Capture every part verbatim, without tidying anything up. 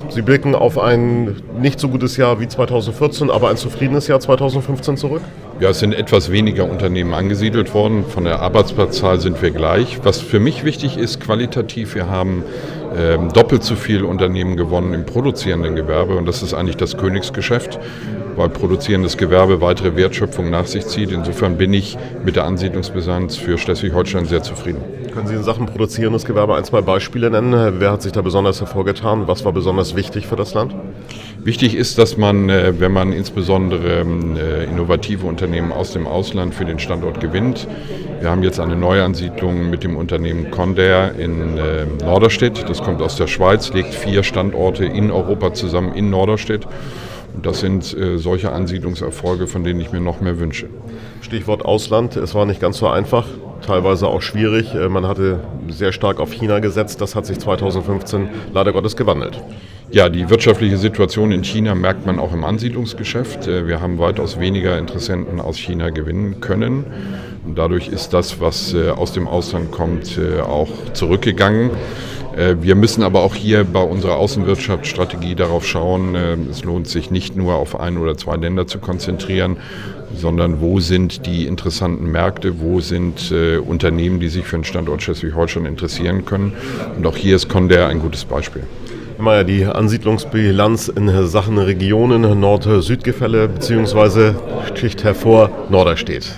Sie blicken auf ein nicht so gutes Jahr wie zweitausendvierzehn, aber ein zufriedenes Jahr zweitausendfünfzehn zurück? Ja, es sind etwas weniger Unternehmen angesiedelt worden. Von der Arbeitsplatzzahl sind wir gleich. Was für mich wichtig ist, qualitativ, wir haben ähm, doppelt so viele Unternehmen gewonnen im produzierenden Gewerbe. Und das ist eigentlich das Königsgeschäft, weil produzierendes Gewerbe weitere Wertschöpfung nach sich zieht. Insofern bin ich mit der Ansiedlungsbilanz für Schleswig-Holstein sehr zufrieden. Können Sie in Sachen produzierendes Gewerbe ein, zwei Beispiele nennen? Wer hat sich da besonders hervorgetan? Was war besonders wichtig für das Land? Wichtig ist, dass man, wenn man insbesondere innovative Unternehmen aus dem Ausland für den Standort gewinnt. Wir haben jetzt eine Neuansiedlung mit dem Unternehmen Condair in Norderstedt. Das kommt aus der Schweiz, legt vier Standorte in Europa zusammen in Norderstedt. Und das sind äh, solche Ansiedlungserfolge, von denen ich mir noch mehr wünsche. Stichwort Ausland, es war nicht ganz so einfach, teilweise auch schwierig. Man hatte sehr stark auf China gesetzt, das hat sich zweitausendfünfzehn leider Gottes gewandelt. Ja, die wirtschaftliche Situation in China merkt man auch im Ansiedlungsgeschäft. Wir haben weitaus weniger Interessenten aus China gewinnen können. Und dadurch ist das, was äh, aus dem Ausland kommt, äh, auch zurückgegangen. Wir müssen aber auch hier bei unserer Außenwirtschaftsstrategie darauf schauen, es lohnt sich nicht nur auf ein oder zwei Länder zu konzentrieren, sondern wo sind die interessanten Märkte, wo sind äh, Unternehmen, die sich für den Standort Schleswig-Holstein interessieren können. Und auch hier ist Condair ein gutes Beispiel. Herr Mayer, die Ansiedlungsbilanz in Sachen Regionen Nord-Süd-Gefälle bzw. sticht hervor Norderstedt.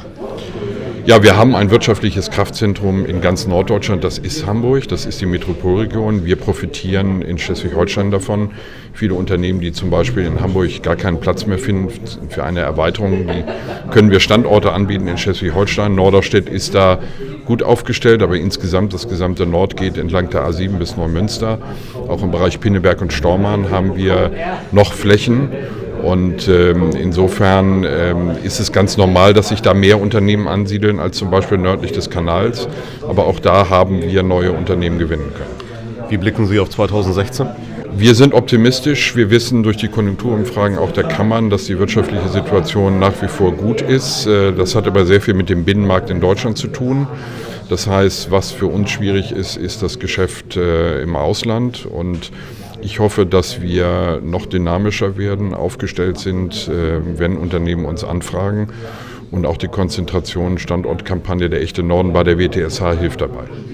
Ja, wir haben ein wirtschaftliches Kraftzentrum in ganz Norddeutschland, das ist Hamburg, das ist die Metropolregion. Wir profitieren in Schleswig-Holstein davon. Viele Unternehmen, die zum Beispiel in Hamburg gar keinen Platz mehr finden für eine Erweiterung, die können wir Standorte anbieten in Schleswig-Holstein. Norderstedt ist da gut aufgestellt, aber insgesamt das gesamte Nord geht entlang der A sieben bis Neumünster. Auch im Bereich Pinneberg und Stormarn haben wir noch Flächen. Und ähm, insofern ähm, ist es ganz normal, dass sich da mehr Unternehmen ansiedeln als zum Beispiel nördlich des Kanals. Aber auch da haben wir neue Unternehmen gewinnen können. Wie blicken Sie auf zweitausendsechzehn? Wir sind optimistisch. Wir wissen durch die Konjunkturumfragen auch der Kammern, dass die wirtschaftliche Situation nach wie vor gut ist. Das hat aber sehr viel mit dem Binnenmarkt in Deutschland zu tun. Das heißt, was für uns schwierig ist, ist das Geschäft äh, im Ausland. Und ich hoffe, dass wir noch dynamischer werden, aufgestellt sind, äh, wenn Unternehmen uns anfragen. Und auch die Konzentration Standortkampagne der echte Norden bei der W T S H hilft dabei.